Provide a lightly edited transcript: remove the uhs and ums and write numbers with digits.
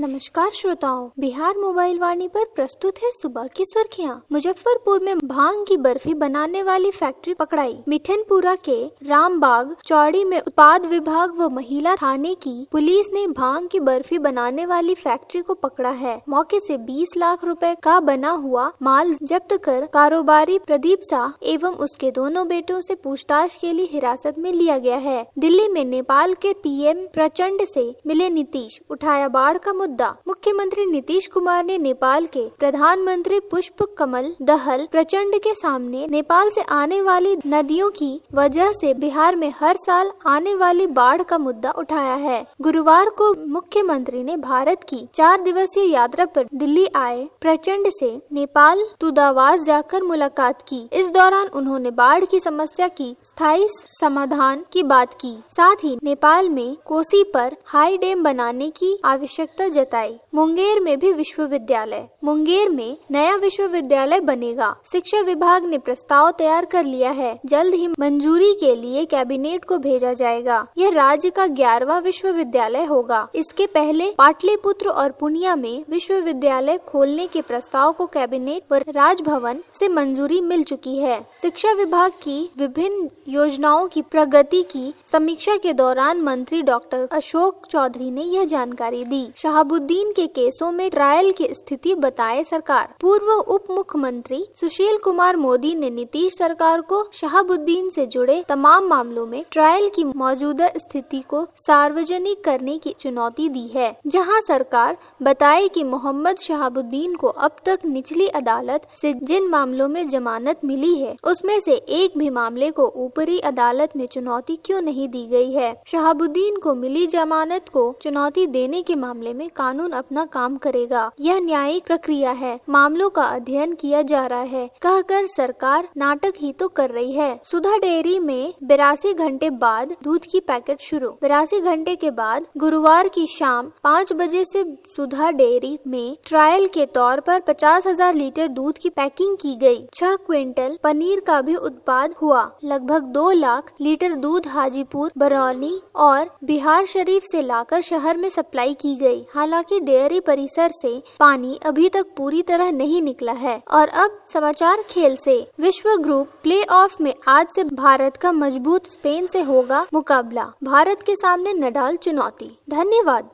नमस्कार श्रोताओं, बिहार मोबाइल वाणी पर प्रस्तुत है सुबह की सुर्खियां। मुजफ्फरपुर में भांग की बर्फी बनाने वाली फैक्ट्री पकड़ाई। मिठनपुरा के रामबाग चौड़ी में उत्पाद विभाग व महिला थाने की पुलिस ने भांग की बर्फी बनाने वाली फैक्ट्री को पकड़ा है। मौके से 20 लाख रुपए का बना हुआ माल जब्त कर कारोबारी प्रदीप शाह एवं उसके दोनों बेटों से पूछताछ के लिए हिरासत में लिया गया है। दिल्ली में नेपाल के पीएम प्रचंड से मिले नीतीश, उठाया बाढ़ का मुद्दा। मुख्यमंत्री नीतीश कुमार ने नेपाल के प्रधानमंत्री पुष्प कमल दहल प्रचंड के सामने नेपाल से आने वाली नदियों की वजह से बिहार में हर साल आने वाली बाढ़ का मुद्दा उठाया है। गुरुवार को मुख्यमंत्री ने भारत की 4 दिवसीय यात्रा पर दिल्ली आए प्रचंड से नेपाल दूतावास जाकर मुलाकात की। इस दौरान उन्होंने बाढ़ की समस्या की स्थायी समाधान की बात की। साथ ही नेपाल में कोसी पर हाई डैम बनाने की आवश्यकता जताई। मुंगेर में भी विश्वविद्यालय। मुंगेर में नया विश्वविद्यालय बनेगा। शिक्षा विभाग ने प्रस्ताव तैयार कर लिया है। जल्द ही मंजूरी के लिए कैबिनेट को भेजा जाएगा। यह राज्य का 11वां विश्वविद्यालय होगा। इसके पहले पाटलिपुत्र और पूर्णिया में विश्वविद्यालय खोलने के प्रस्ताव को कैबिनेट व राजभवन से मंजूरी मिल चुकी है। शिक्षा विभाग की विभिन्न योजनाओं की प्रगति की समीक्षा के दौरान मंत्री डॉक्टर अशोक चौधरी ने यह जानकारी दी। शहाबुद्दीन के केसों में ट्रायल की स्थिति बताए सरकार। पूर्व उप मुख्यमंत्री सुशील कुमार मोदी ने नीतीश सरकार को शहाबुद्दीन से जुड़े तमाम मामलों में ट्रायल की मौजूदा स्थिति को सार्वजनिक करने की चुनौती दी है। जहां सरकार बताए कि मोहम्मद शहाबुद्दीन को अब तक निचली अदालत से जिन मामलों में जमानत मिली है उसमें से एक भी मामले को ऊपरी अदालत में चुनौती क्यों नहीं दी गई है। शहाबुद्दीन को मिली जमानत को चुनौती देने के मामले में कानून अपना काम करेगा। यह न्यायिक प्रक्रिया है। मामलों का अध्ययन किया जा रहा है कहकर सरकार नाटक ही तो कर रही है। सुधा डेयरी में 82 घंटे बाद दूध की पैकेट शुरू। 82 घंटे के बाद गुरुवार की शाम 5 बजे से सुधा डेयरी में ट्रायल के तौर पर 50,000 लीटर दूध की पैकिंग की गई। 6 क्विंटल पनीर का भी उत्पाद हुआ। लगभग 2 लाख लीटर दूध हाजीपुर, बरौनी और बिहार शरीफ से लाकर शहर में सप्लाई की गई। हालांकि डेयरी परिसर से पानी अभी तक पूरी तरह नहीं निकला है। और अब समाचार खेल से। विश्व ग्रुप प्लेऑफ में आज से भारत का मजबूत स्पेन से होगा मुकाबला। भारत के सामने नडाल चुनौती। धन्यवाद।